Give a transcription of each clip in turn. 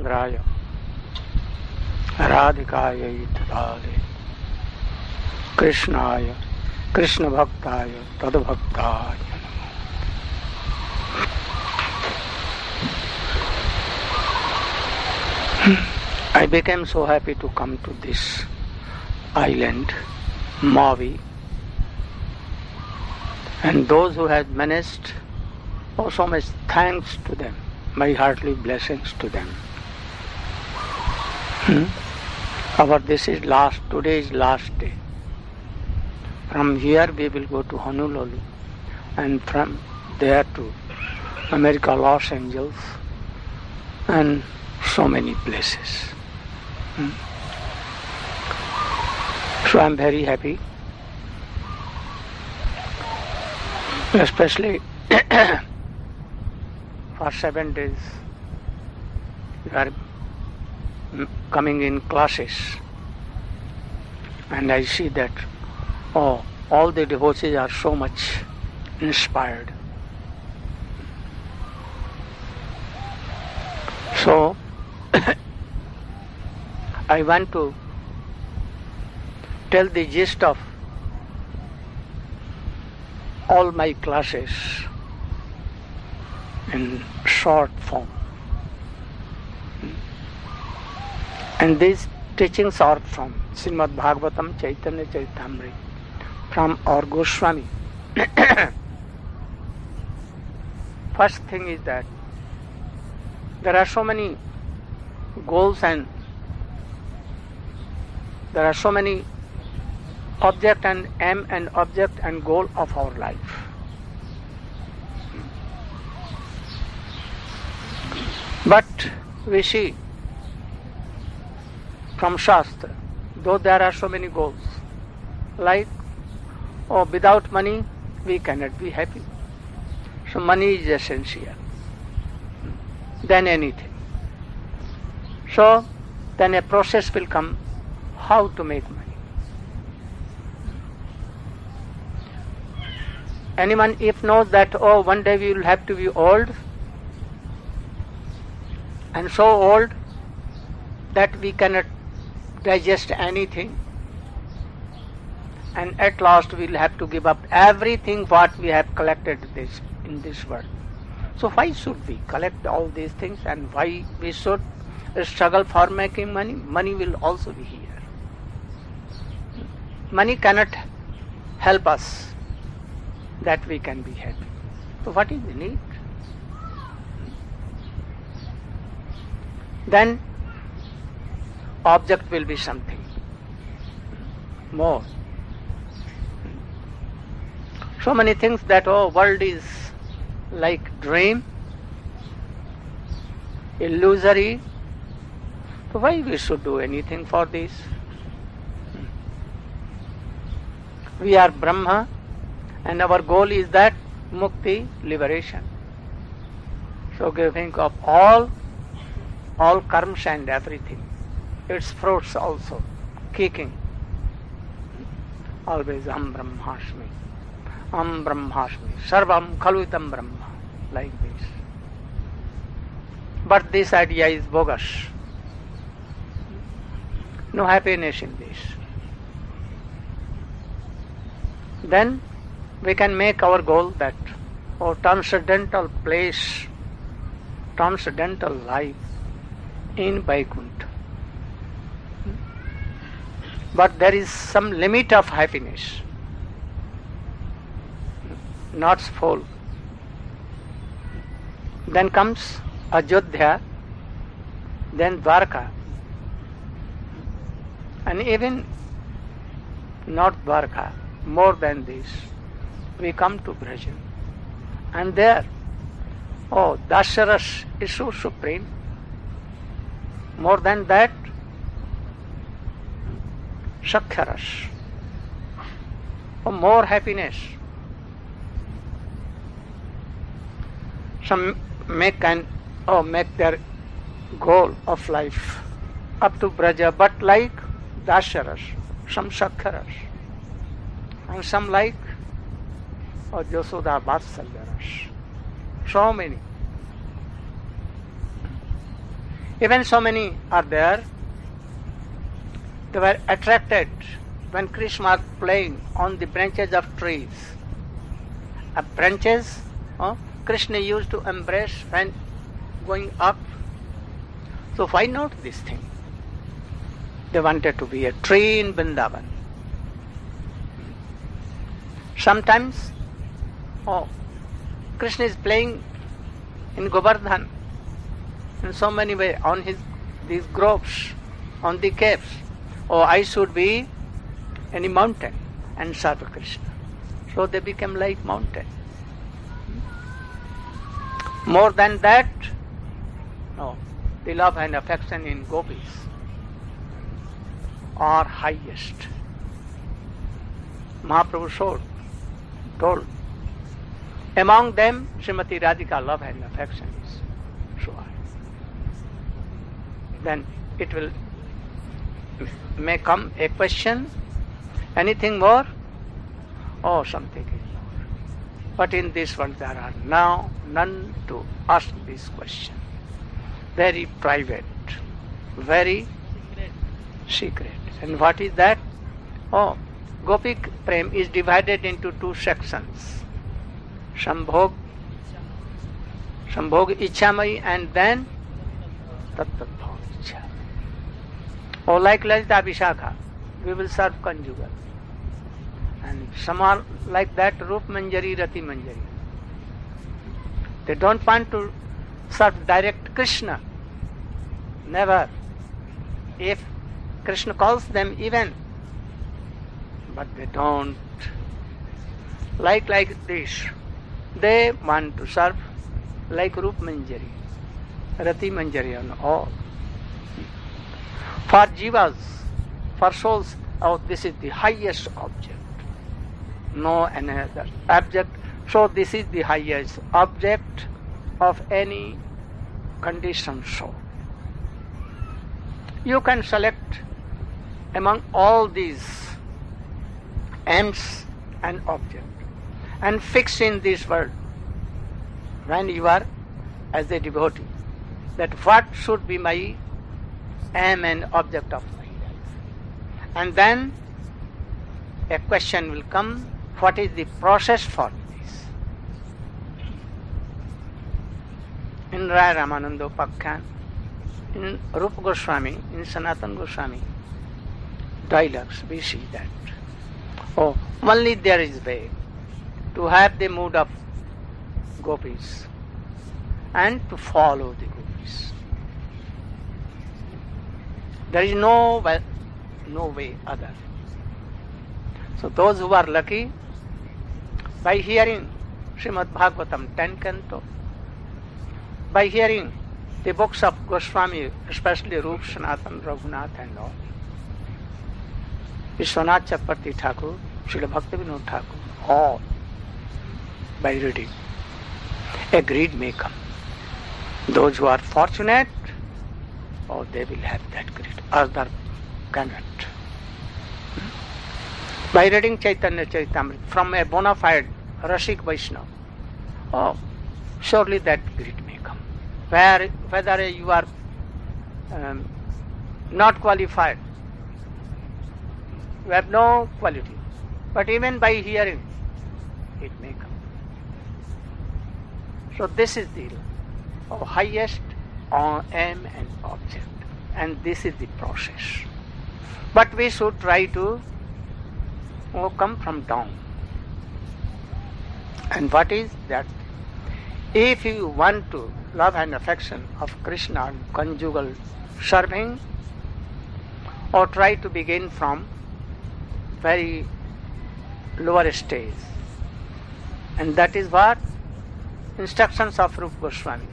Ramachandraya Radhikaya Tadale Krishnaya Krishna Bhaktaya Tadbhaktaya. I became so happy to come to this island, Maui, and those who had managed, oh, so much thanks to them, my heartily blessings to them. Today is last day. From here we will go to Honolulu, and from there to America, Los Angeles, and so many places. So I am very happy, especially for 7 days we are coming in classes, and I see that all the devotees are so much inspired. So I want to tell the gist of all my classes in short form. And these teachings are from Srimad Bhagavatam Chaitanya Charitamrita, from our Goswami. First thing is that there are so many goals and there are so many object and aim and object and goal of our life. But we see from Shastra, though there are so many goals, like, without money we cannot be happy. So money is essential than anything. So then a process will come how to make money. Anyone if knows that one day we will have to be old, and so old that we cannot digest anything, and at last we will have to give up everything what we have collected in this world. So why should we collect all these things, and why we should struggle for making money? Money will also be here. Money cannot help us that we can be happy. So what is the need? Then object will be something more. So many things that world is like dream, illusory. So why we should do anything for this? We are Brahma, and our goal is that mukti, liberation. So giving up all karmas and everything, its fruits also, kicking. Always Am Brahmasmi, Sarvam Khaluitam Brahma, like this. But this idea is bogus. No happiness in this. Then we can make our goal that transcendental place, transcendental life in Vaikuntha. But there is some limit of happiness, not full. Then comes Ajodhya, then Dwarka, and even not Dwarka, more than this, we come to Braja. And there, Dasharas is so supreme. More than that, Shakkharas, more happiness. Some make their goal of life up to Braja, but like Dasharas, some Shakkharas, and some like Josoda Vatsalyaras. So many. Even so many are there. They were attracted when Krishna was playing on the branches of trees. Branches, Krishna used to embrace when going up. So why not this thing? They wanted to be a tree in Vrindavan. Sometimes, Krishna is playing in Govardhan in so many ways on these groves, on the caves. I should be in a mountain and serve Krishna. So they became like mountain. More than that, the love and affection in gopis are highest. Mahaprabhu told, among them Srimati Radhika love and affection is so high. Then it may come a question, anything more? Something is more. But in this world there are now none to ask this question. Very private, very secret. And what is that? Gopi Prem is divided into two sections. Sambhog Ichamai and then Tattva Icha. Like Lalita Vishakha, we will serve conjugal. And some are like that, Rup Manjari, Rati Manjari. They don't want to serve direct Krishna. Never. If Krishna calls them even, but they don't. Like this. They want to serve like Rup Manjari, Rati Manjari and all. For jivas, for souls, this is the highest object. No another object. So this is the highest object of any conditioned soul. You can select among all these aims and objects and fix in this world when you are as a devotee that what should be my aim and object of my life. And then a question will come, what is the process for this? In Raya Ramananda Upakhyan, in Rupa Goswami, in Sanatana Goswami dialogues, we see that. Only there is way to have the mood of gopis and to follow the gopis. There is no way other. So those who are lucky, by hearing Srimad Bhagavatam 10 canto, by hearing the books of Goswami, especially Rup, Sanatana, Raghunath and all, Vishwanath Chakravarti Thakur, Srila Bhaktivinoda Thakur, all by reading, a greed may come. Those who are fortunate, they will have that greed. Others cannot. By reading Chaitanya Charitamrita from a bona fide Rasik Vaishnava, surely that greed may come. Whether you are not qualified, you have no quality, but even by hearing, it may come. So this is the highest aim and object, and this is the process. But we should try to come from down. And what is that? If you want to love and affection of Krishna and conjugal serving, or try to begin from very lower stage. And that is what instructions of Rupa Goswami.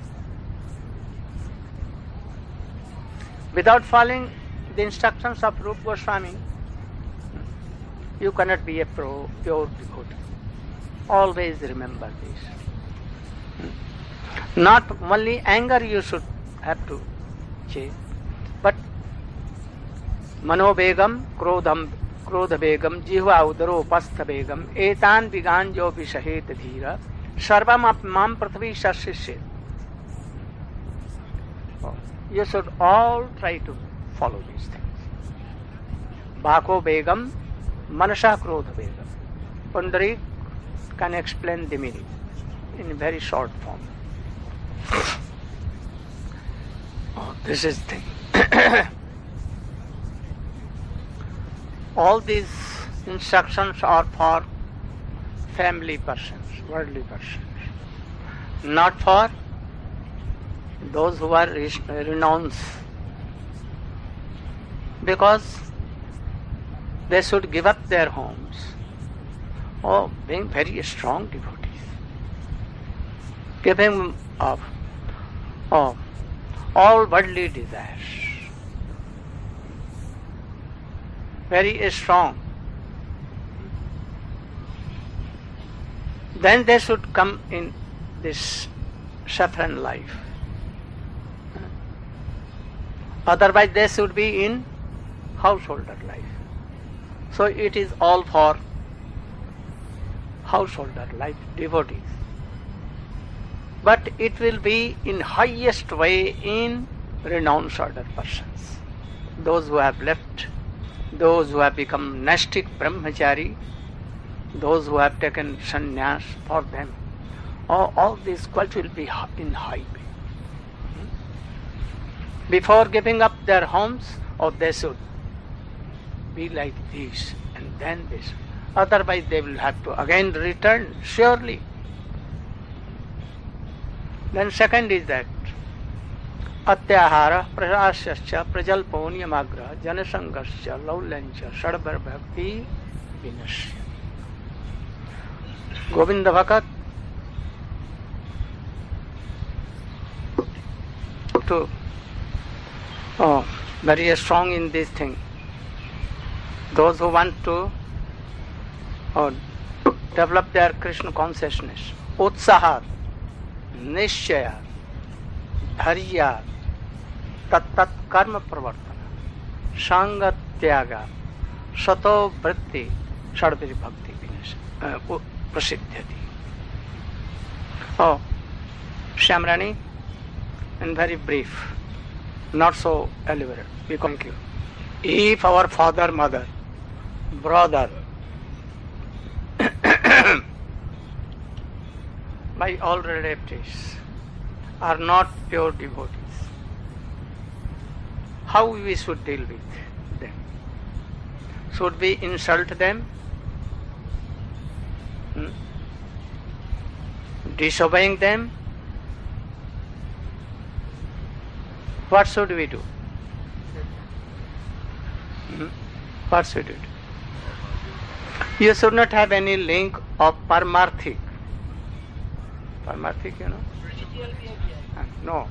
Without following the instructions of Rupa Goswami, you cannot be a pure devotee. Always remember this. Not only anger you should have to change, but manobegam, krodhabegam, jihva udaropastha begam, etan viganjo vishahet dhira, sarvam apmam prithvi sasishet. You should all try to follow these things. Bhako Begam, Manasa Krodha Begam. Pundarik can explain the meaning in very short form. This is the thing. All these instructions are for family persons, worldly persons, not for those who are renounced, because they should give up their homes, being very strong devotees, giving up all worldly desires, very strong. Then they should come in this saffron life. Otherwise they should be in householder life. So it is all for householder life, devotees. But it will be in highest way in renounced order persons. Those who have left, those who have become nastic brahmachari, those who have taken sannyas, for them, all these qualities will be in high way. Before giving up their homes, they should be like this, and then this. Otherwise they will have to again return, surely. Then second is that Atyahara prasasya prajalpo niyamagra janasangasya laulancha sadbar bhakti vinasya. Govinda Bhakat to very strong in this thing. Those who want to develop their Krishna consciousness, utsahat, nishchaya, dharya, tat karma pravartana, sanga tyaga, sato vritti, sadviri bhakti prasiddhyati. Shamrani, and very brief, not so elaborate. We thank you. If our father, mother, brother, by all relatives are not pure devotees, how we should deal with them? Should we insult them? Disobeying them? What should we do? What should we do? You should not have any link of paramarthik. Paramarthik, you know? No.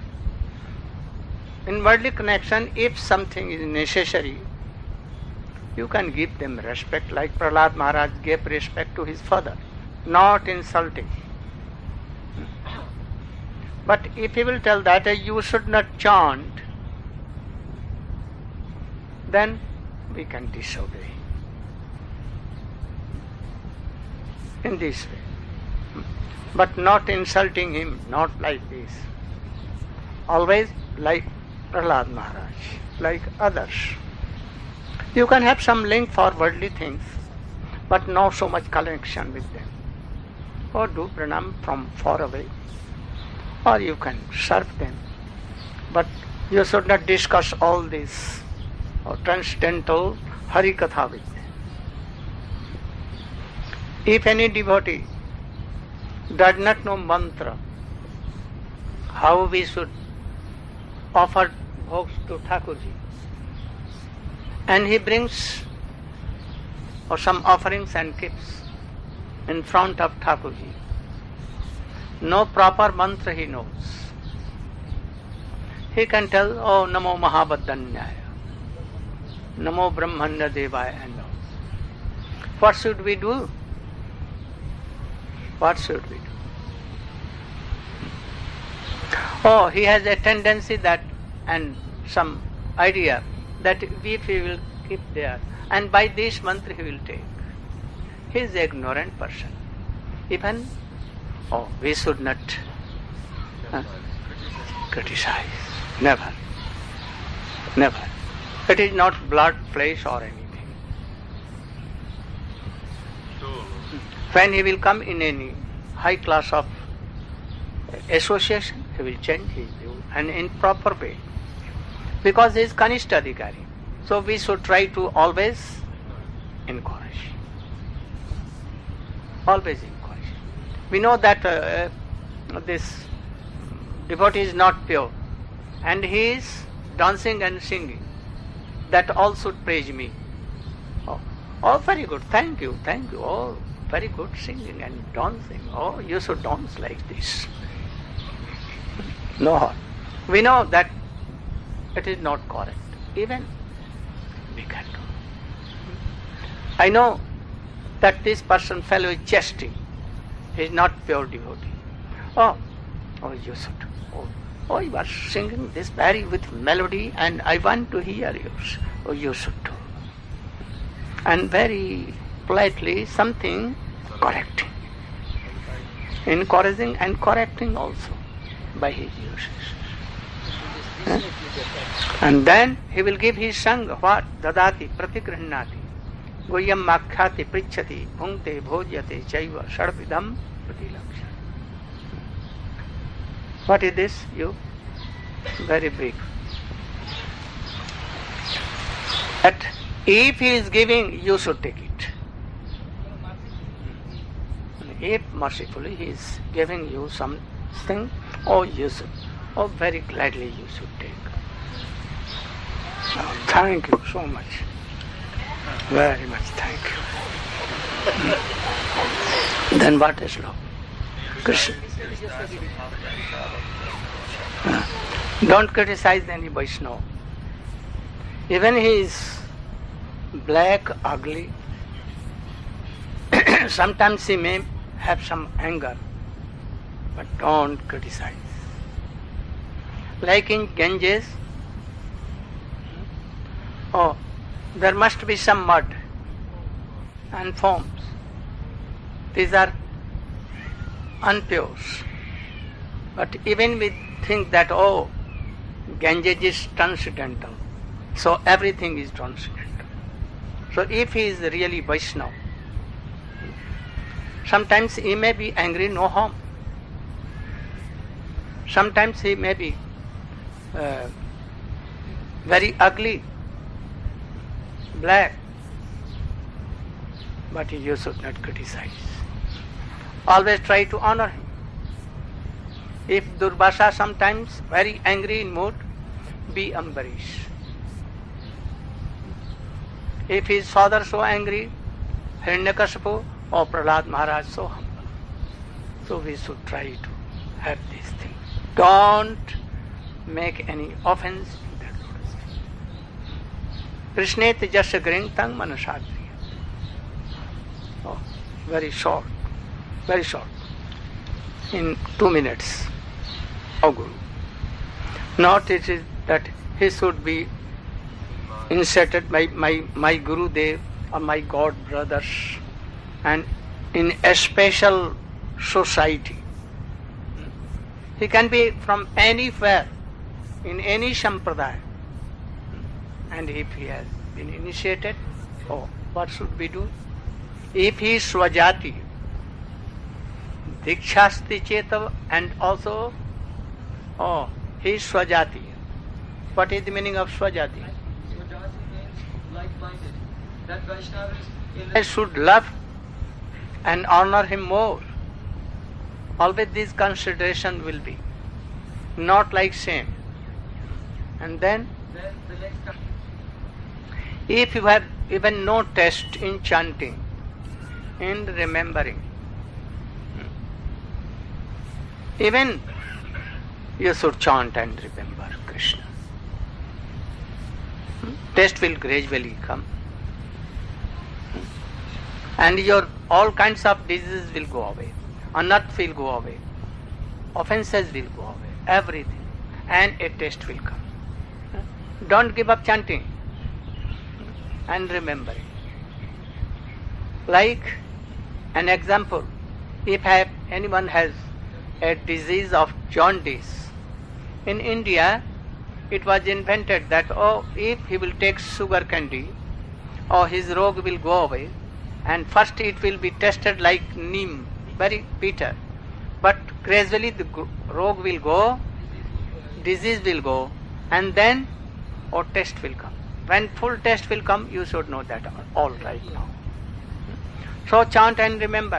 In worldly connection, if something is necessary, you can give them respect, like Prahlad Maharaj gave respect to his father, not insulting. But if he will tell that you should not chant, then we can disobey. In this way. But not insulting him, not like this. Always like Prahlad Maharaj, like others. You can have some link for worldly things, but not so much connection with them. Or do pranam from far away. Or you can serve them. But you should not discuss all this transcendental Hari Katha with them. If any devotee does not know mantra, how we should offer bhogs to Thakurji, and he brings some offerings and gifts in front of Thakurji, no proper mantra he knows. He can tell, Namo Mahabhaddanyaya, Namo Brahmanya Devaya, and all. What should we do? What should we do? He has a tendency that, and some idea that if he will keep there, and by this mantra he will take. He is an ignorant person. Even, we should not criticize. Never. Never. It is not blood, flesh or anything. When he will come in any high class of association, he will change his view and in proper way. Because he is Kanishta Adhikari. So we should try to always encourage. Always encourage. We know that this devotee is not pure and he is dancing and singing. That all should praise me. Oh, very good. Thank you. Oh, very good singing and dancing. Oh, you should dance like this. No. We know that it is not correct. Even we can do. I know that this person fellow is jesting. He is not pure devotee. Oh, you should. Oh, you are singing this very with melody and I want to hear yours. Oh, you should do. And very politely something correcting. Encouraging and correcting also by his uses. And then he will give his sangha, what? Dadati pratigrihnati. Goyam makhyati prichhati bhunkte bhojyate chaiva sarvidam pratilaksha. What is this? You? Very big. But if he is giving, you should take it. If mercifully he is giving you something, you should. Very gladly you should take. Thank you so much. Very much thank you. Then what is love? Krishna. Don't criticize any Vaishnava. Even he is black, ugly, sometimes he may have some anger, but don't criticize. Like in Ganges, there must be some mud and foams. These are unpure. But even we think that, Ganges is transcendental, so everything is transcendental. So if he is really Vaishnava, sometimes he may be angry, no harm. Sometimes he may be very ugly, black, but you should not criticize. Always try to honor him. If Durvasa sometimes very angry in mood, be Ambarish. If his father so angry, Hiranyakashipu or Prahlad Maharaj so humble. So we should try to have these things. Don't make any offense to that lotus feet. Krishneti jasya grintam manasadriya. Very short. In 2 minutes. Guru. Not it is that he should be inserted by my Guru Dev or my God brothers and in a special society. He can be from anywhere, in any sampradaya. And if he has been initiated, what should we do? If he is Swajati, Dikshasti Chetav, and also, he is Swajati. What is the meaning of Swajati? Swajati means like-minded. That Vaishnava is... I should love and honor him more. Always this consideration will be. Not like shame. And then the next... if you have even no taste in chanting, in remembering, even you should chant and remember Krishna. Taste will gradually come. And your all kinds of diseases will go away. Unearth will go away. Offenses will go away. Everything. And a taste will come. Don't give up chanting and remembering. Like an example, if anyone has a disease of jaundice, in India it was invented that, if he will take sugar candy, his rogue will go away, and first it will be tested like neem, very bitter. But gradually the rogue will go, disease will go, and then test will come. When full test will come, you should know that all right now. So chant and remember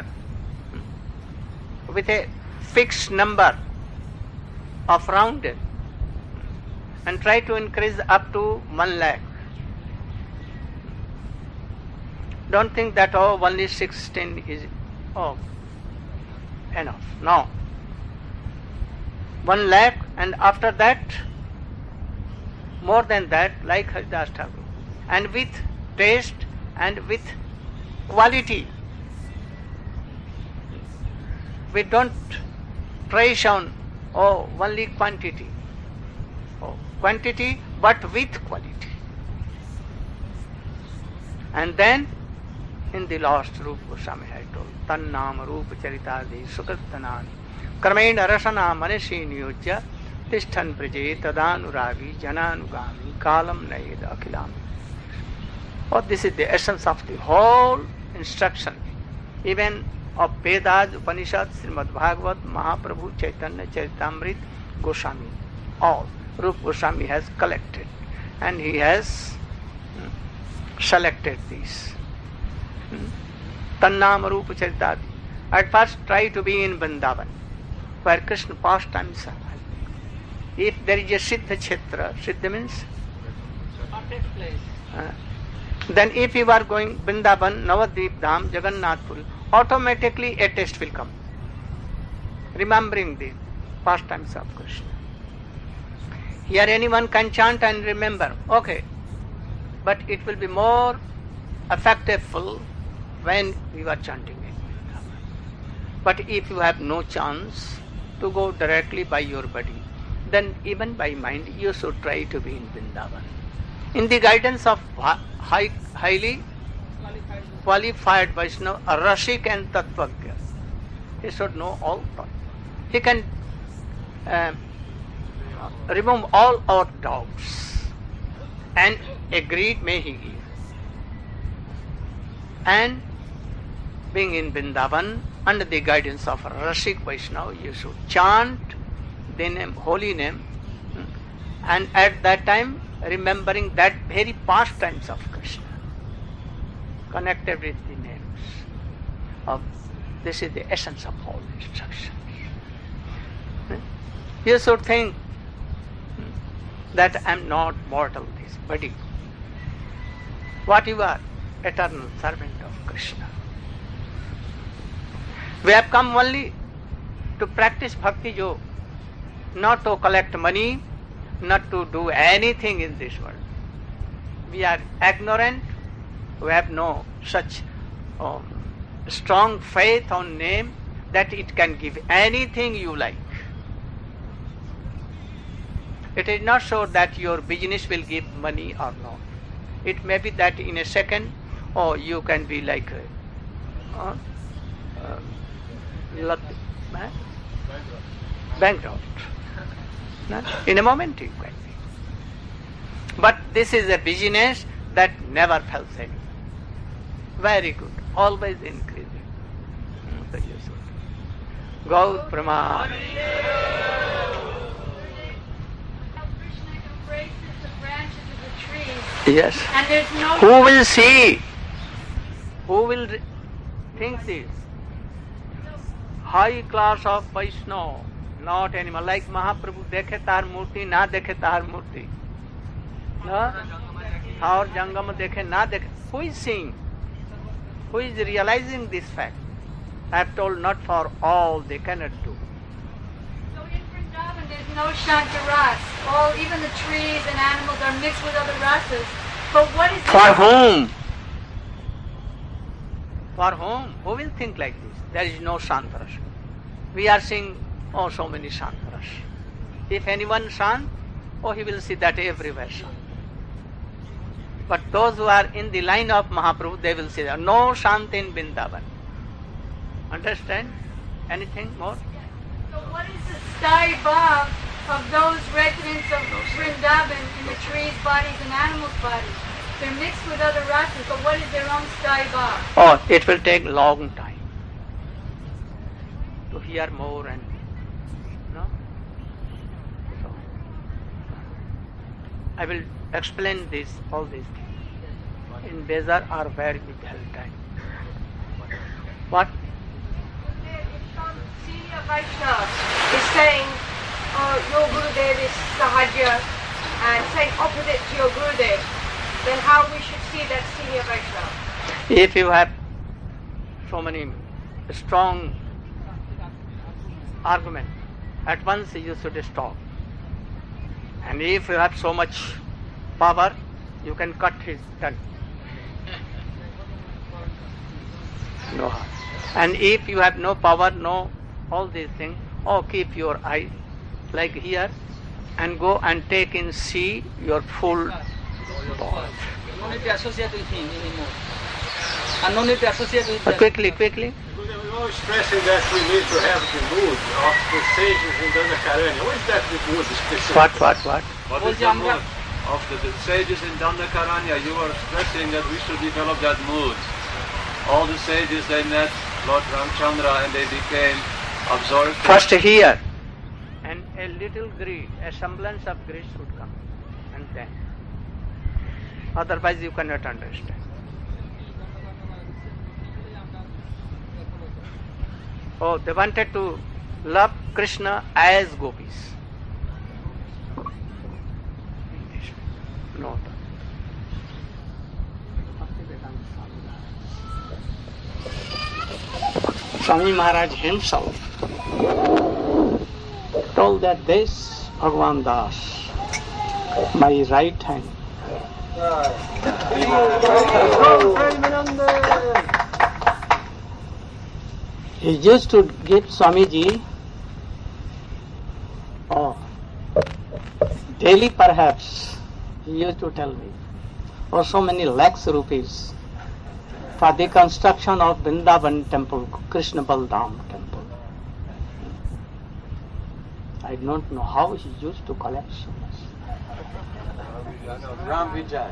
with a fixed number of rounded, and try to increase up to 1 lakh. Don't think that only 16 is enough. No. 1 lakh, and after that more than that, like Haridas Thakur, and with taste and with quality. We don't trace on only quantity. Quantity, but with quality. And then in the last Rupa Goswami had told, Tannam Rupa Charitadi Sukritanani Karmena Rasana Manishi Niyujya Tishtan Praje Tadanuragi Jananugami Kalam Nayeda Akilami. This is the essence of the whole instruction, even of Vedas, Upanishads, Srimad Bhagavat, Mahaprabhu, Chaitanya, Charitamrita, Goswami. All Rupa Goswami has collected, and he has selected these. Tannam Rupa Charitadi. At first try to be in Vrindavan, where Krishna pastimes are. If there is a Siddha Kshetra, Siddha means perfect place. Then if you are going Vrindavan, Navadvip Dham, Jagannath Puri, automatically a taste will come. Remembering the pastimes of Krishna. Here anyone can chant and remember, okay, but it will be more effectful when you are chanting in Vrindavan. But if you have no chance to go directly by your body, then even by mind you should try to be in Vrindavan. In the guidance of highly qualified Vaishnava, Rashik and Tattvagya. He should know all thought. He can remove all our doubts, and agreed may he give. And being in Vrindavan, under the guidance of Rashik Vaishnava, you should chant the name, holy name, and at that time remembering that very pastimes of Krishna, connected with the names of. This is the essence of all instructions. You should think that I am not mortal, this body. What you are? Eternal servant of Krishna. We have come only to practice bhakti yoga, not to collect money, not to do anything in this world. We are ignorant, we have no such strong faith on name that it can give anything you like. It is not sure that your business will give money or not. It may be that in a second, you can be like bankrupt. In a moment you can be. But this is a business that never fails anyone. Very good, always increasing. Gaur Praman. Yes. And there's no. Who will see? Who will think this? High class of Vaishnava, not animal. Like Mahaprabhu, dekhe tar murti, na dekhe tar murti. No? Or Jangam dekhe, na dekhe. Who is seeing? Who is realizing this fact? I have told not for all they cannot do. So in Vrindavan there's no Shankaras. Even the trees and animals are mixed with other rasas. But what is For whom? For whom? Who will think like this? There is no Shantaras. We are seeing so many Shantaras. If anyone shant, he will see that everywhere shant. But those who are in the line of Mahaprabhu, they will see that no shant in Vrindavan. Understand? Anything more? So what is the sky above of those residents of Vrindavan in the trees' bodies and animals' bodies. They're mixed with other rasas, but what is their own sthai bhav? Oh, it will take long time to hear more and no. So I will explain this, all these things in Bezar or where we have time. What? Senior Vaishnava is saying, your Gurudev is Sahajya and saying opposite to your Gurudev, then how we should see that senior Vaishnava? If you have so many strong arguments, at once you should stop. And if you have so much power, you can cut his tongue. No harm. And if you have no power, no all these things, keep your eye like here and go and take in sea your full thought. No need to associate with him anymore. And no need to associate with them. Quickly. We're always stressing that we need to have the mood of the sages in Dandakaranya. What is that the mood specifically? What? What is the mood of the sages in Dandakaranya? You are stressing that we should develop that mood. All the sages, they met Lord Ramchandra and they became absorbed. First here, and a little greed, a semblance of greed should come, and then. Otherwise you cannot understand. Oh, they wanted to love Krishna as gopis. No. Swami Maharaj himself told that this Bhagavan Das, my right hand, he used to give Swamiji daily perhaps, he used to tell me, so many lakhs rupees for the construction of Vrindavan temple, Krishna Baldam temple. I don't know how he used to collect so much. Ram Vijay.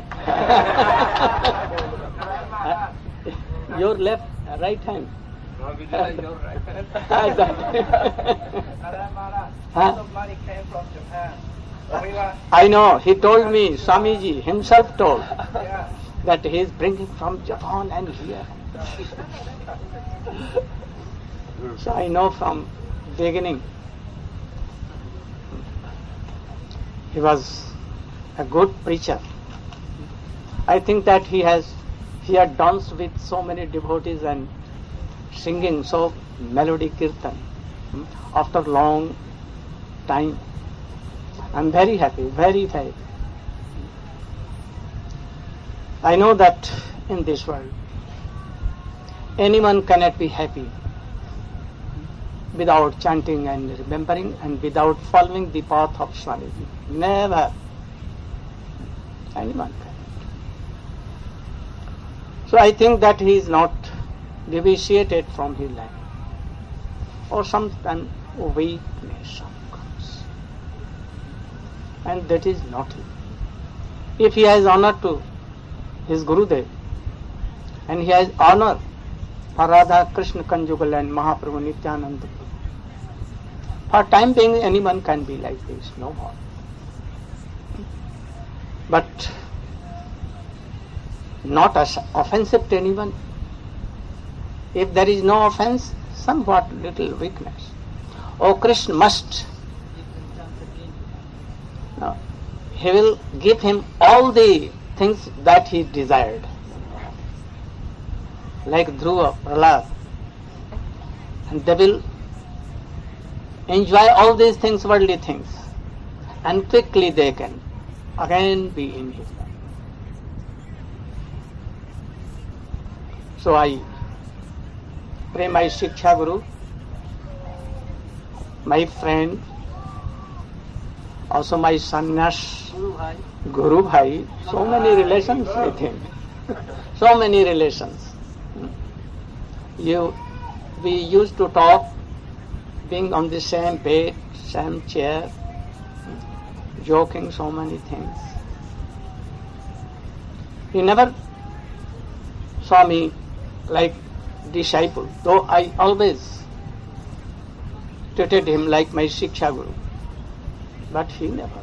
Your left, right hand. Ram Vijay, your right hand. Money came from Japan. I know, he told me, Swamiji himself told that he is bringing from Japan and here. So I know from beginning he was a good preacher. I think that he had danced with so many devotees and singing so melody kirtan after long time. I'm very happy, very, very. I know that in this world, anyone cannot be happy without chanting and remembering and without following the path of Swamiji. Never. Anyone cannot. So I think that he is not deviated from his line. Or sometimes weakness comes. And that is not him. If he has honor to his Gurudev, and he has honor for Radha Krishna Conjugal and Mahaprabhu Nityananda, for time being anyone can be like this, no more. But not as offensive to anyone. If there is no offense, somewhat little weakness. Oh, Krishna must. No. He will give him all the things that he desired. Like Dhruva, Prahlad. And they will enjoy all these things, worldly things. And quickly they can again be in his life. So I pray my Shiksha Guru, my friend, also my sannyas, Guru Bhai, so many relations with him. So many relations. We used to talk, being on the same bed, same chair, joking so many things. He never saw me like disciple, though I always treated him like my Shiksha Guru. But he never.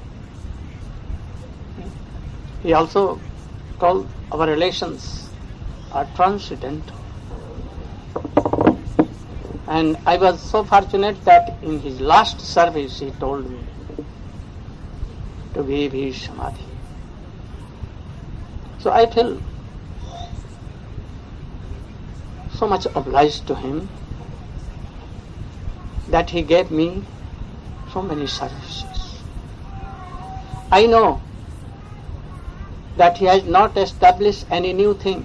He also told our relations are transcendental. And I was so fortunate that in his last service he told me to give his samadhi. So I feel so much obliged to him that he gave me so many services. I know that he has not established any new thing.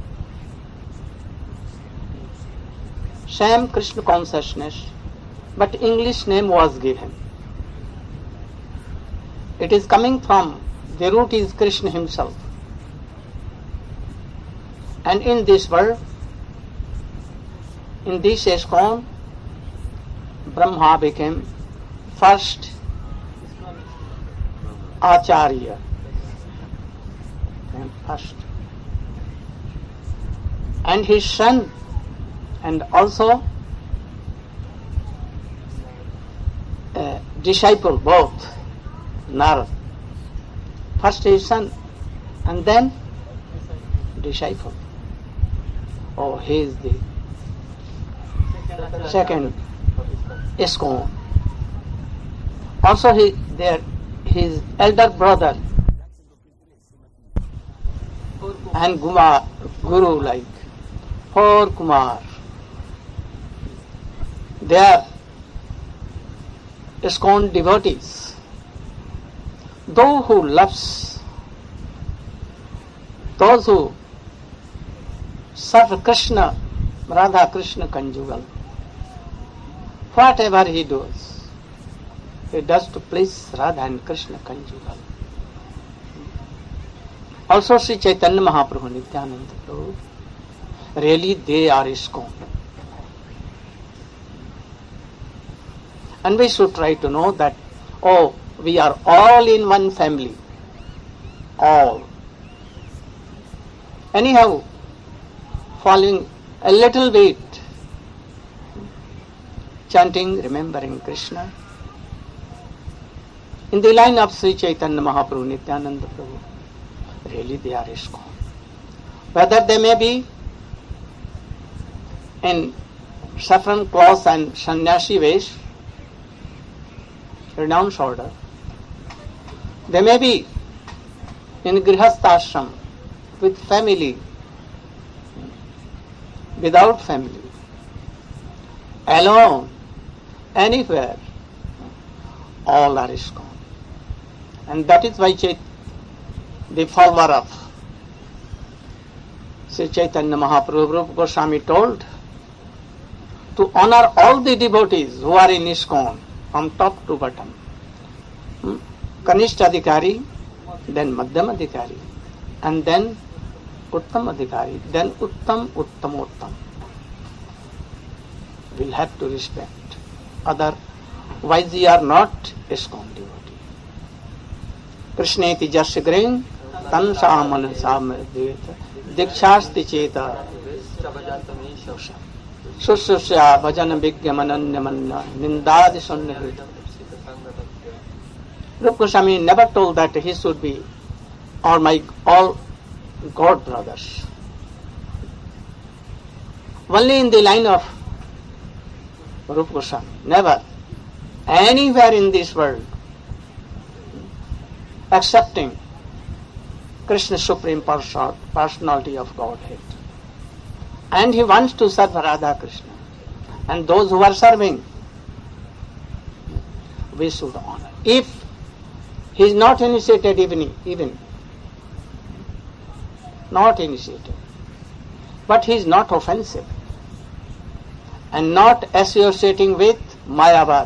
Same Krishna consciousness, but English name was given. It is coming from, the root is Krishna himself. And in this world, in this ISKCON, Brahma became first Acharya. First. And his son, and also disciple, both, Narad. First his son, and then disciple. Oh, he is the second ISKCON. Also his elder brother and Guru like Four Kumar. They are ISKCON devotees. Those who loves, those who serve Krishna, Radha Krishna conjugal, whatever he does to please Radha and Krishna conjugal. Also Sri Chaitanya Mahaprabhu, Nityananda Prabhu, really they are ISKCON. And we should try to know that, oh, we are all in one family. All. Anyhow, following a little bit, chanting, remembering Krishna, in the line of Sri Chaitanya Mahaprabhu, Nityananda Prabhu, really they are ISKCON. Whether they may be in saffron cloth and sannyasi vesh, renounced order, they may be in grihasthashram with family, without family, alone, anywhere, all are ISKCON. And that is why the follower of Sri Chaitanya Mahaprabhu, Rupa Goswami told to honor all the devotees who are in ISKCON from top to bottom. Kanishta Adhikari, then Madhyam Adhikari, and then Uttam Adhikari, then Uttam, Uttam, Uttam. We'll have to respect. Otherwise we are not ISKCON devotee. Krishneti Jasya Gring, Tan Saman Samadeta, Dikshasti Cheta, Sususya, Bhajana Bhigyamananyamanna, Nindadi Sunnahita. Rupa Goswami never told that he should be all God brothers. Only in the line of Rupa Goswami, never anywhere in this world accepting Krishna Supreme Personality of Godhead. And he wants to serve Radha Krishna. And those who are serving, we should honor. If he is not initiated even not initiated, but he is not offensive and not associating with Mayavad,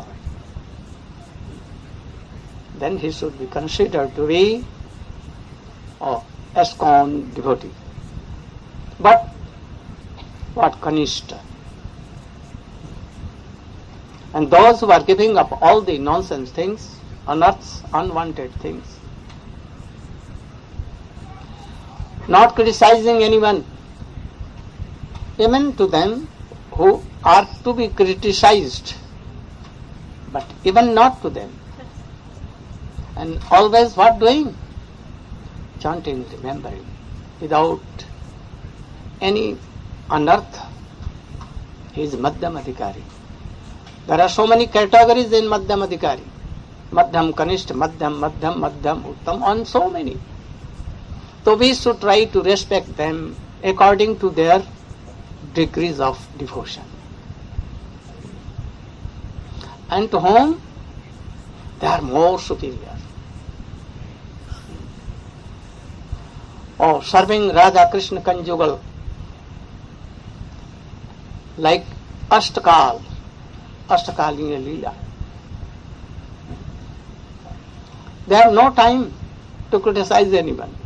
then he should be considered to be ISKCON devotee. But what Kanishta? And those who are giving up all the nonsense things, unearths unwanted things. Not criticizing anyone, even to them who are to be criticized, but even not to them. And always what doing? Chanting, remembering, without any unearth. He is Madhyam Adhikari. There are so many categories in Madhyam Adhikari. Madhyam Kanishta, Madhyam, Uttam, and so many. So we should try to respect them according to their degrees of devotion. And to whom they are more superior. Oh, serving Radha Krishna conjugal, like Ashtakal, Ashtakaliya Leela. They have no time to criticize anyone.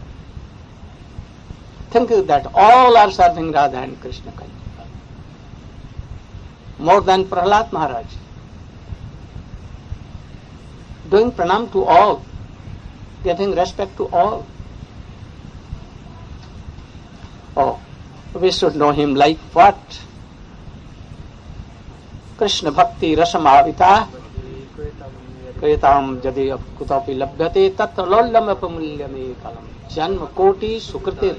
Think that all are serving Radha and Krishna conjugal. More than Prahlad Maharaj. Doing pranam to all, giving respect to all. Oh, we should know him like what? Krishna Bhakti Rasamavita Kretam Jadi Kutapi Labhyate Tatra Lollam Apamulyame Kalam Janma Koti Sukrite.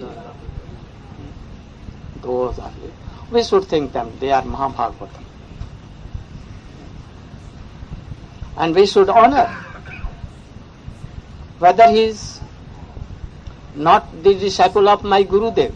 Those are it. We should think them, they are Mahabhagavatam. And we should honor whether he is not the disciple of my Gurudev.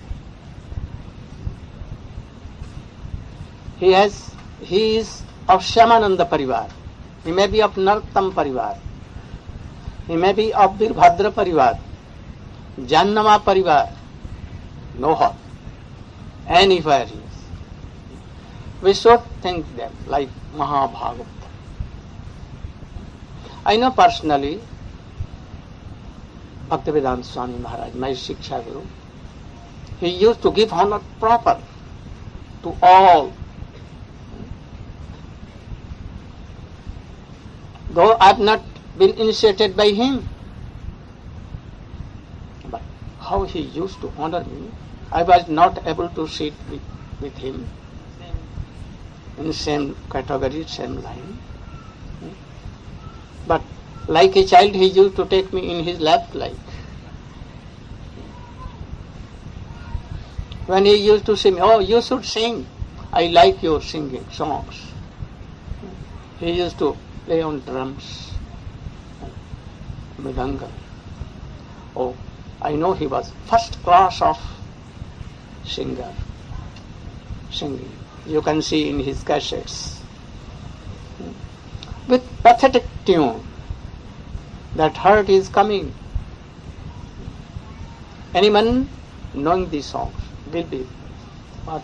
He is of Shyamananda Parivar. He may be of Narottam Parivar. He may be of Virbhadra Parivar, Jannama Parivar, no what, anywhere he is. We should think them like Mahabhagavatam. I know personally Bhaktivedanta Swami Maharaj, my Shiksha Guru, he used to give honor proper to all. Though I have not been initiated by him, but how he used to honor me, I was not able to sit with him in the same category, same line. But like a child, he used to take me in his lap like. When he used to sing, oh, you should sing. I like your singing songs. He used to play on drums, mridanga. Oh, I know he was first class of singer, singing. You can see in his cassettes. With pathetic tune, that heart is coming. Anyone knowing these songs will be what?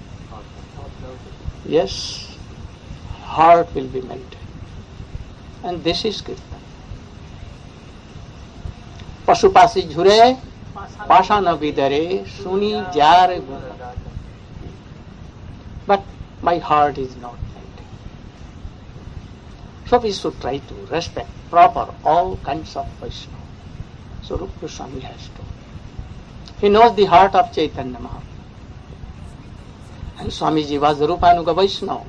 Yes, heart will be melted. And this is Kirtan. Pasupasi jhure, pasana vidare, suni jare. But my heart is not melting. So we should try to respect proper all kinds of Vaishnava. So Rupa Goswami has to. He knows the heart of Chaitanya Mahaprabhu. And Swamiji was Rupanuga Vaishnava.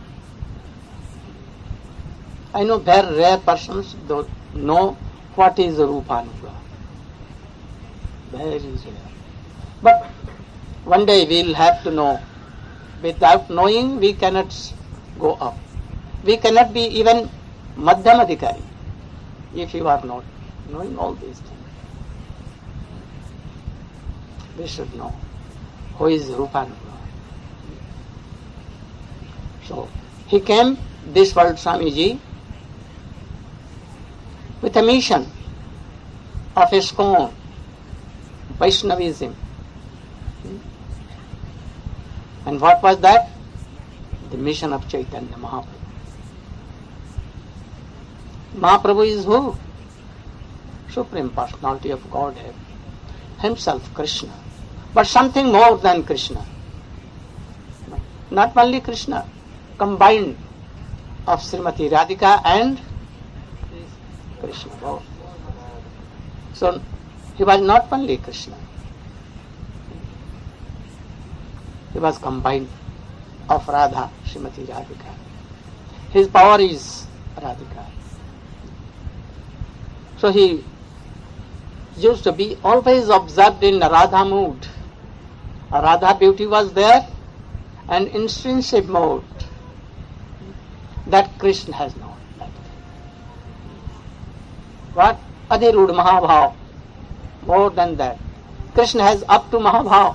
I know very rare persons don't know what is Rupanuga. Very rare. But one day we will have to know. Without knowing, we cannot go up. We cannot be even Madhyam Adhikari if you are not knowing all these things. We should know who is Rupanuga. So, he came, this world Swamiji, with a mission of ISKCON, Vaishnavism. And what was that? The mission of Chaitanya Mahaprabhu. Mahaprabhu is who? Supreme Personality of Godhead. Himself Krishna. But something more than Krishna. Not only Krishna, combined of Srimati Radhika and Krishna both. So he was not only Krishna. He was combined of Radha, Srimati Radhika. His power is Radhika. So he used to be always observed in Radha mood. Radha beauty was there and intrinsic mode that Krishna has known. What? Adhirud Mahabhav. More than that. Krishna has up to Mahabhav.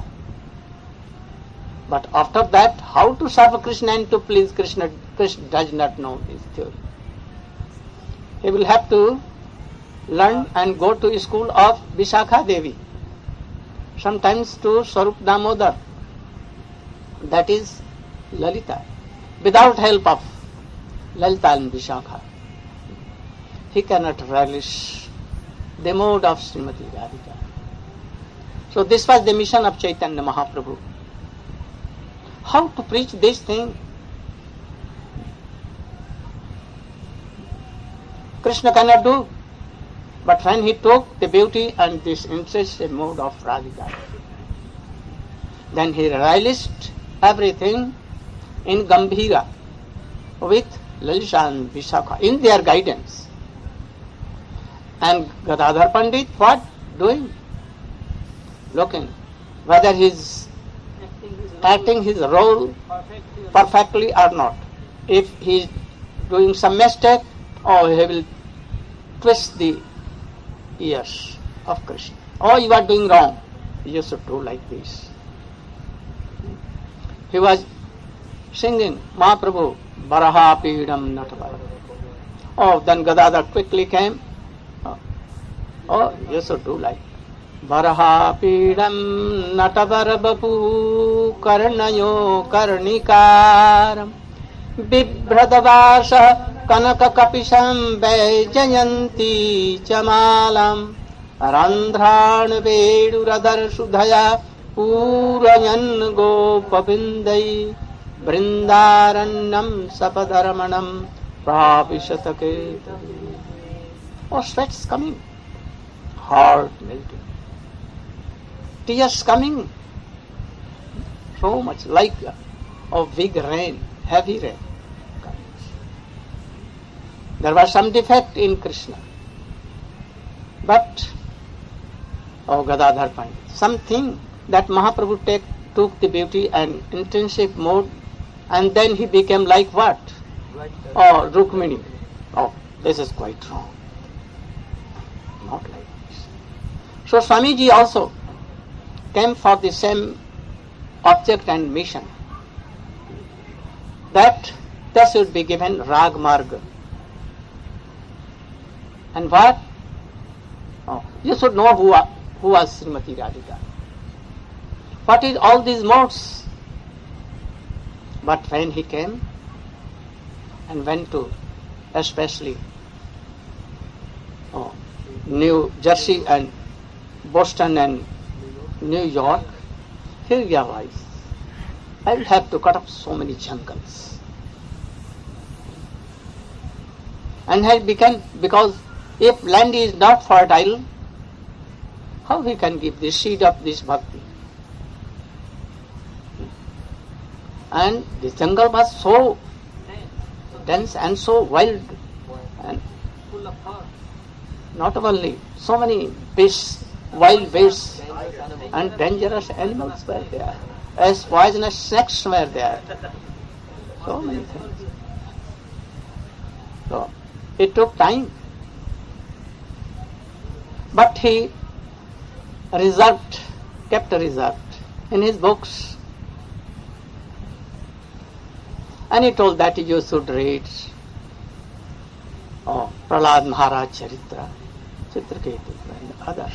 But after that, how to serve Krishna and to please Krishna, Krishna does not know his theory. He will have to learn and go to school of Vishakha Devi. Sometimes to Swarup Damodar. That is Lalita. Without help of Lalita and Vishakha, he cannot relish the mode of Srimati Radhika. So this was the mission of Chaitanya Mahaprabhu. How to preach this thing? Krishna cannot do. But when he took the beauty and this interested mode of Radhika, then he relished everything in Gambhira with Lalita and Vishakha in their guidance. And Gadadhar Pandit, what? Doing? Looking whether he is acting his role perfectly or not. If he is doing some mistake, or he will twist the ears of Krishna. Oh, you are doing wrong. You should do like this. He was singing Mahaprabhu, Baraha Pidam Natavara. Oh, then Gadadhar quickly came. Oh, you should do like Baraha Pidam Natavara Bapu Karnayo Karnikaram Bibhradavasa Kanaka Kapisham Vajayanti Chamalam Randhran Veduradhar Sudhaya Purayan Gopavindai Brindarannam Sapadaramanam Pravishatake. Oh, sweats coming, heart melting, tears coming, so much like a big rain, heavy rain. There was some defect in Krishna. But, oh Gadadhar Pandit, something that Mahaprabhu took the beauty and intrinsic mode, and then he became like what? Oh, Rukmini. Oh, this is quite wrong. Not like this. So Swamiji also came for the same object and mission, that there should be given Rag Marga. And what? Oh, you should know who was Srimati Radhika. What is all these modes? But when he came and went to especially New Jersey and Boston and New York, he realized I will have to cut up so many jungles. And he began, because if land is not fertile, how he can give the seed of this bhakti? And the jungle was so dense and so wild, and full of thought. not only so many beasts, wild beasts and dangerous animals were there, as poisonous snakes were there, so many things. So it took time, but he kept reserved in his books, and he told that you should read Prahlad Maharaj Charitra, Chitraketu and others.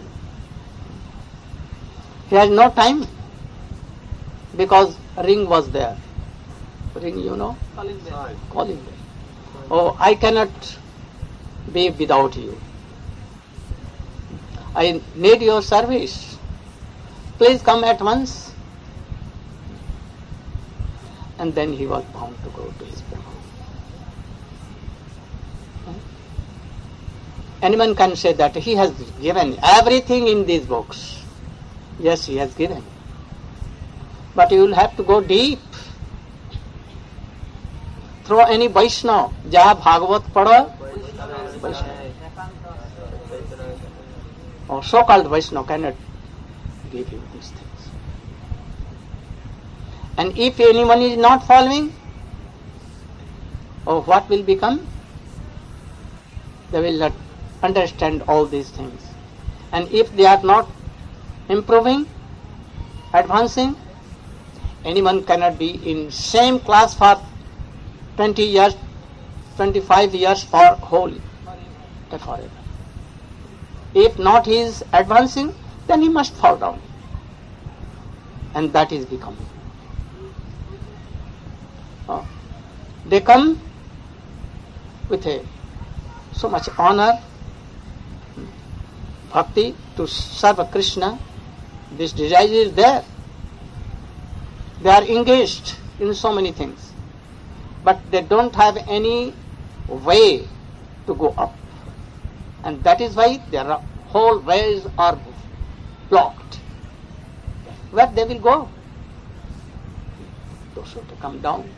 He had no time because ring was there. Ring, you know? Calling them. Oh, I cannot be without you. I need your service. Please come at once. And then he was bound to go to his Brahma. anyone can say that he has given everything in these books. Yes, he has given. But you will have to go deep. Through any Vaishnava, Jaha Bhagavat Pada, or so-called Vaishnava cannot give you these things. And if anyone is not following, what will become? They will not understand all these things. And if they are not improving, advancing, anyone cannot be in same class for 20 years, 25 years for whole, forever. If not he is advancing, then he must fall down. And that is becoming. They come with so much honor, bhakti to serve Krishna. This desire is there. They are engaged in so many things. But they don't have any way to go up. And that is why their whole ways are blocked. Where they will go? Those who to come down.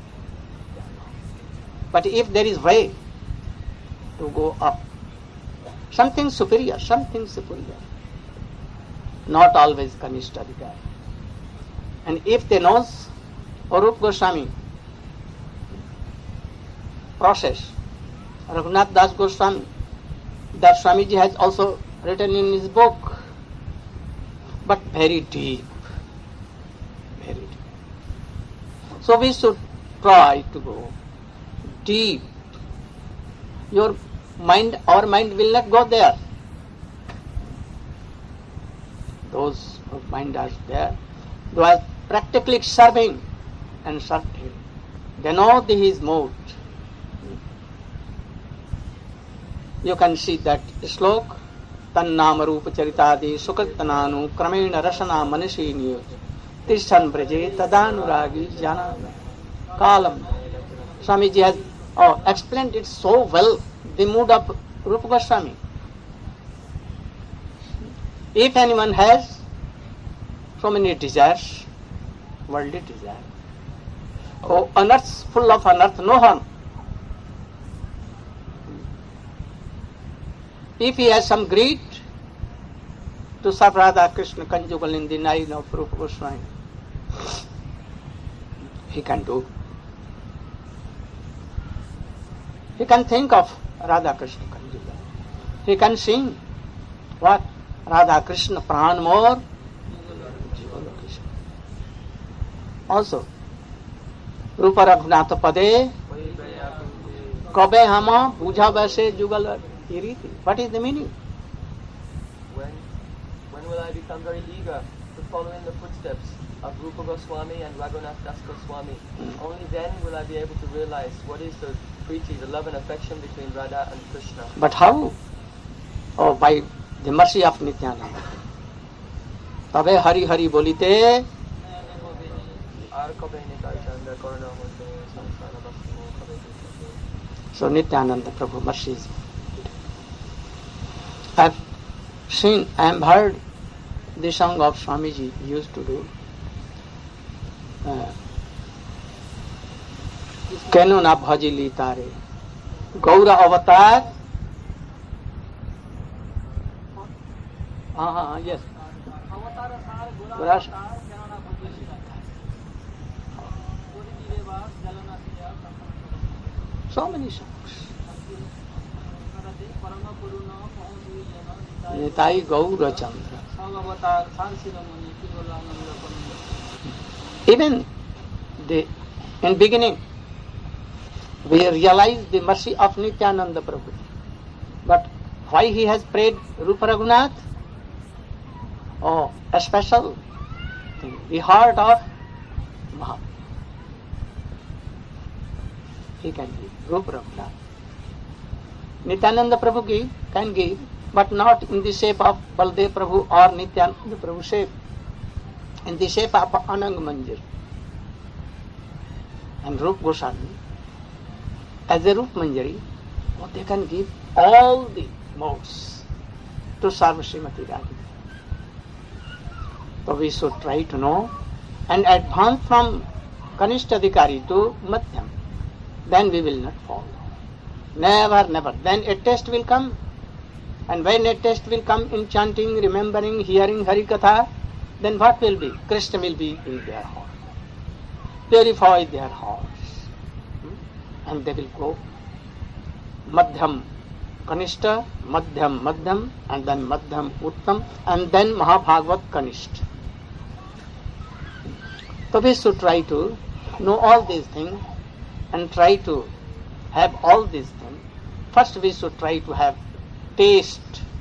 But if there is way to go up, something superior, not always Kanishta Adhikari. And if they know Arup Goswami process, Raghunath Das Goswami, that Swamiji has also written in his book, but very deep. So we should try to go deep. Our mind will not go there. Those whose mind are there, they are practically serving and served him. They know his mode. You can see that slok, Tannama Rupa Charitadi, Sukritananu, Kramena Rasana Manishi Niyot, Tishan Braje, Tadanuragi, Jana, Kalam. Swamiji has explained it so well, the mood of Rupa Goswami. If anyone has so many desires, worldly desires, unearth, full of unearth, no harm. If he has some greed to serve Radha Krishna conjugal in the name of Rupa Goswami, he can do. He can think of Radha Krishna conjugal. He can sing what? Radha Krishna Pran More. Also, Rupa Raghunath Pade, Kabe Hama, Bujha Vaise Jugal. What is the meaning? When will I become very eager to follow in the footsteps of Rupa Goswami and Raghunath Das Goswami? Only then will I be able to realize what is the preeti, the love and affection between Radha and Krishna. But how? By the mercy of Nityananda. Tabe Hari Hari Bolite. So Nityananda Prabhu mercy is. I have seen, I have heard the song of Swamiji used to do. Kenu na bhajili tare, Gaura avatar. Yes. So many songs. Nitai Gaura Chandra. Even in beginning, we realize the mercy of Nityananda Prabhu. But why he has prayed Rupa Raghunath? A special thing. The heart of Mahaprabhu. He can give Rupa Raghunath. Nityananda Prabhu can give, but not in the shape of Baldev Prabhu or Nityananda Prabhu shape. In the shape of Anang Manjir. And Rupa Goswami, as a Rupa Manjari, they can give all the modes to serve Srimati Radhika. So we should try to know and advance from Kanishta Adhikari to Madhyam. Then we will not fall. Never, never. Then a test will come. And when a test will come in chanting, remembering, hearing Harikatha, then what will be? Krishna will be in their heart. Purify their hearts. And they will go Madhyam Kanishta, Madhyam Madhyam, and then Madhyam Uttam, and then Mahabhagavat Kanishta. So we should try to know all these things and try to have all these things. First we should try to have taste.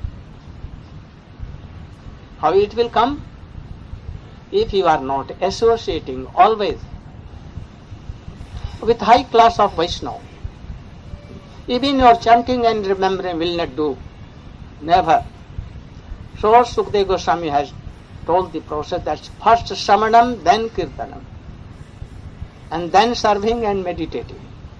How it will come? If you are not associating always with high class of Vaishnava, even your chanting and remembering will not do. Never. So Sukadeva Goswami has told the process that first Samanam, then Kirtanam, and then serving and meditating.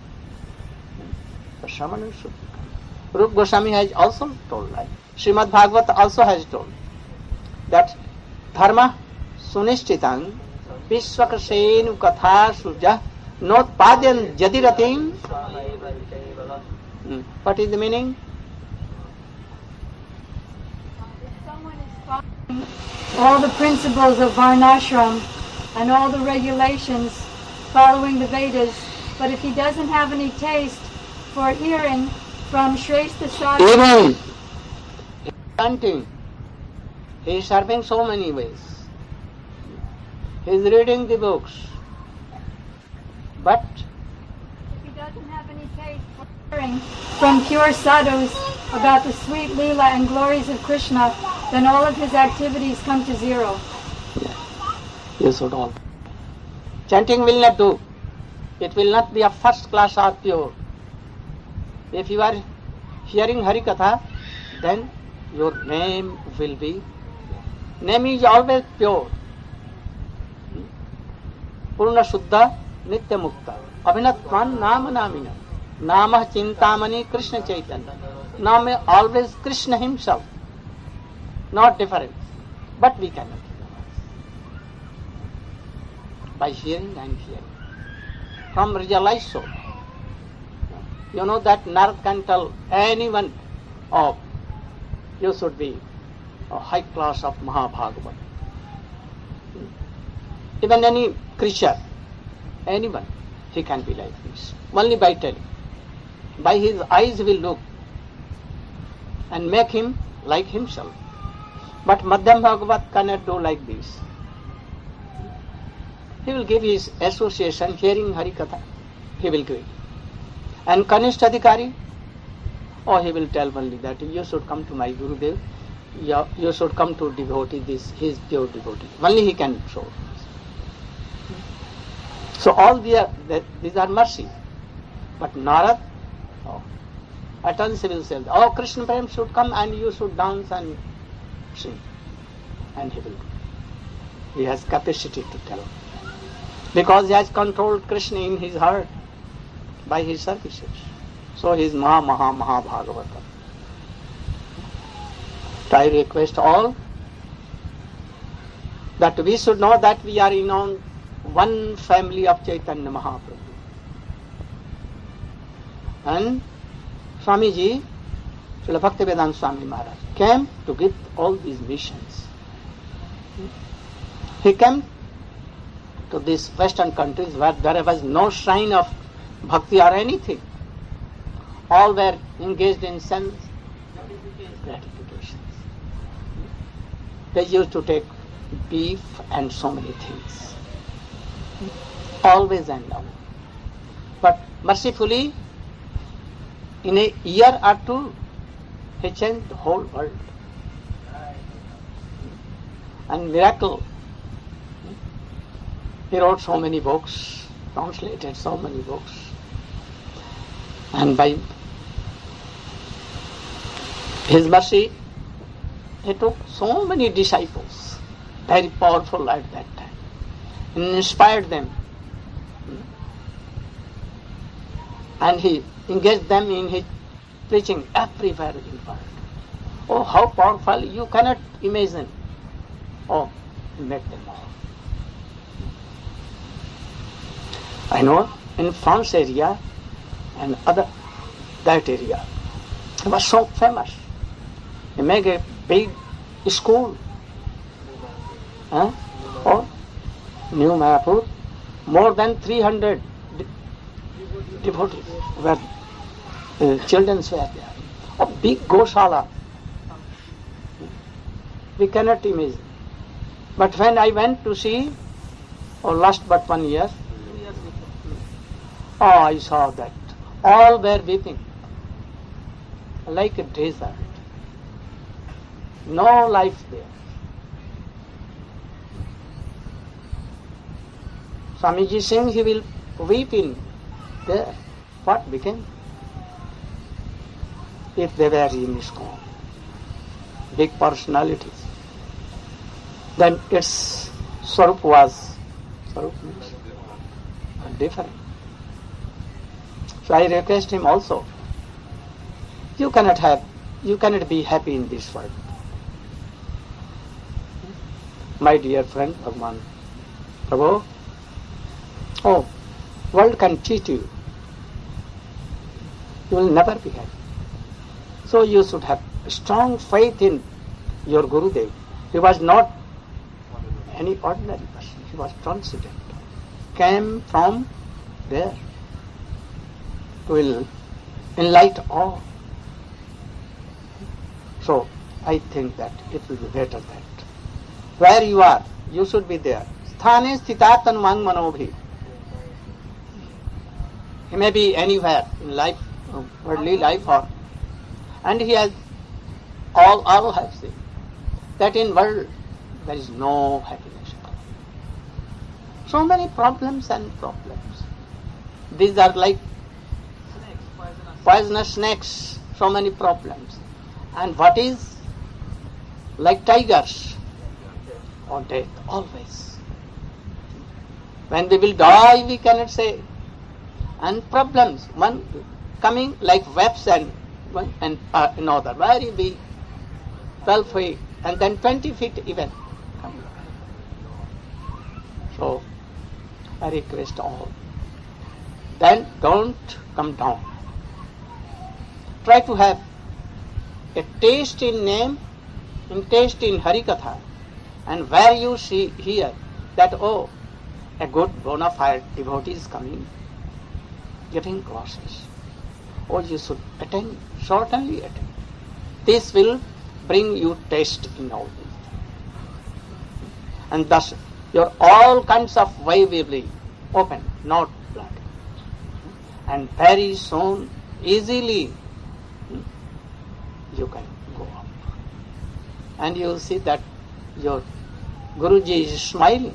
So Samanam should come. Rupa Goswami has also told that. Srimad Bhagavat also has told that Dharma Sunishchitang Vishwakasenu Katha Sujah Notpadyan Jadiratim. What is the meaning? Someone is following all the principles of Varnashram and all the regulations following the Vedas, but if he doesn't have any taste for hearing from Shrestha Sadhu, even chanting, he is serving so many ways. He is reading the books, but if he doesn't have any taste for hearing from pure sadhus about the sweet Leela and glories of Krishna, then all of his activities come to zero. you should all. Chanting will not do. It will not be a first class or pure. If you are hearing Harikatha, then your name will be. Name is always pure. Purna Shuddha Nitya Mukta. Abhinatman Nama Namina. Nama Chintamani Krishna Chaitanya. Nama always Krishna himself. Not different. But we cannot by hearing and hearing. From realized soul. You know that Narad can tell anyone of you should be a high class of Mahabhagavat. Even any creature, anyone, he can be like this. Only by telling. By his eyes will look and make him like himself. But Madhyam Bhagavat cannot do like this. He will give his association, hearing Harikatha. He will give it. And Kanishta Adhikari, he will tell only that you should come to my Gurudev, you should come to devotee, he is pure devotee. Only he can show. So all these are mercy. But Narad, at once he will say, Krishna Prem should come and you should dance and sing. And he will. He has capacity to tell. Because he has controlled Krishna in his heart by his services. So he is Mahabhagavata. So I request all that we should know that we are in on one family of Chaitanya Mahaprabhu. And Swamiji, Srila Bhaktivedanta Swami Maharaj, came to give all these missions. He came to these western countries where there was no sign of bhakti or anything. All were engaged in sense gratifications. They used to take beef and so many things. Always and always. But mercifully, in a year or two, he changed the whole world. And miracle. He wrote so many books, translated so many books. And by his mercy, he took so many disciples, very powerful at that time, and inspired them. And he engaged them in his preaching everywhere in the world. Oh, how powerful, you cannot imagine. Oh, met them all. I know in France area and other, that area, it was so famous. They make a big school. Oh, New Mayapur, more than 300 devotees were, children were there. A big Goshala. We cannot imagine. But when I went to see, last but 1 year, I saw that all were weeping, like a desert. No life there. Swamiji saying he will weep in there. What became? If they were in ISKCON, big personalities, then its Swarup was, Swarup means different. So I request him also, you cannot be happy in this world. My dear friend Bhagwan Prabhu, world can cheat you. You will never be happy. So you should have strong faith in your Gurudev. He was not any ordinary person. He was transcendental. Came from there to enlighten all. So I think that it will be better that where you are, you should be there. Sthane sthitatan mang manobhi. He may be anywhere in life, worldly life, and he has all have seen that in world there is no happiness at all. So many problems and problems. These are like poisonous snakes, so many problems. And what is like tigers or death, always. When we will die, we cannot say. And problems, one coming like webs and another, very big, 12 feet and then 20 feet even. So I request all, then don't come down. Try to have a taste in name, in taste in Harikatha, and where you hear that, a good bona fide devotee is coming, giving classes. You should attend, certainly attend. This will bring you taste in all these. And thus your all kinds of way will be open, not blocked. And very soon, easily, you can go up. And you will see that your Guruji is smiling.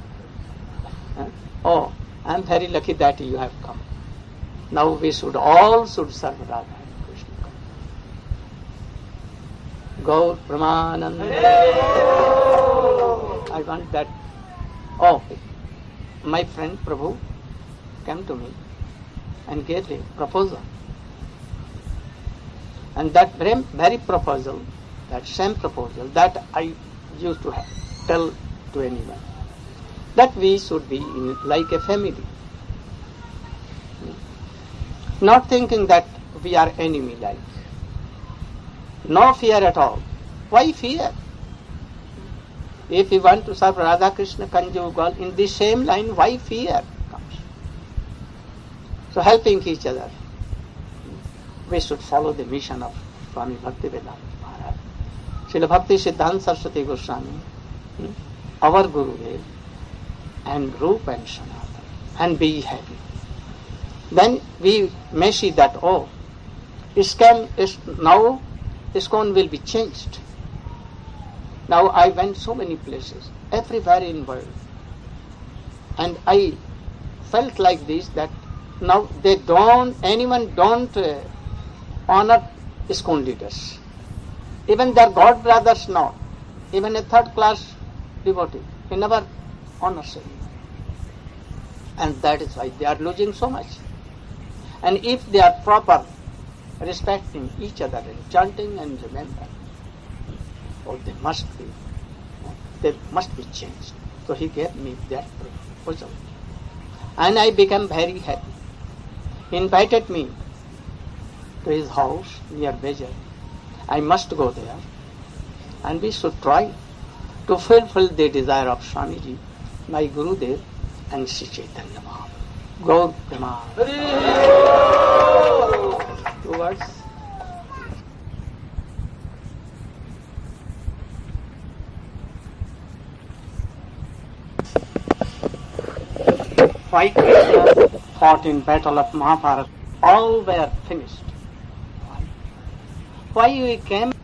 I am very lucky that you have come. Now we all should serve Radha and Krishna. Gaur Pramananda. I want that. My friend Prabhu came to me and gave a proposal. And that very proposal, that same proposal that I used to tell to anyone, that we should be like a family. Not thinking that we are enemy-like. No fear at all. Why fear? If we want to serve Radha Krishna conjugal in the same line, why fear comes? So helping each other, we should follow the mission of Swami Bhaktivedanta Maharaj, Srila Bhakti Siddhanta Saraswati Goswami, our Gurudev, and Rup and Sanatana, and be happy. Then we may see that, ISKCON will be changed. Now I went so many places, everywhere in world, and I felt like this, that now anyone don't honor ISKCON leaders. Even their god brothers not. Even a third class devotee, he never honors him. And that is why they are losing so much. And if they are proper, respecting each other and chanting and remembering, or they must be changed. So he gave me that proposal. And I became very happy. He invited me to his house near Bejar. I must go there, and we should try to fulfill the desire of Swamiji, my Gurudev, and Sri Chaitanya Mahaprabhu. Gaur Premanand. 2 words. Why Krishna fought in battle of Mahabharata? All were finished. Why he came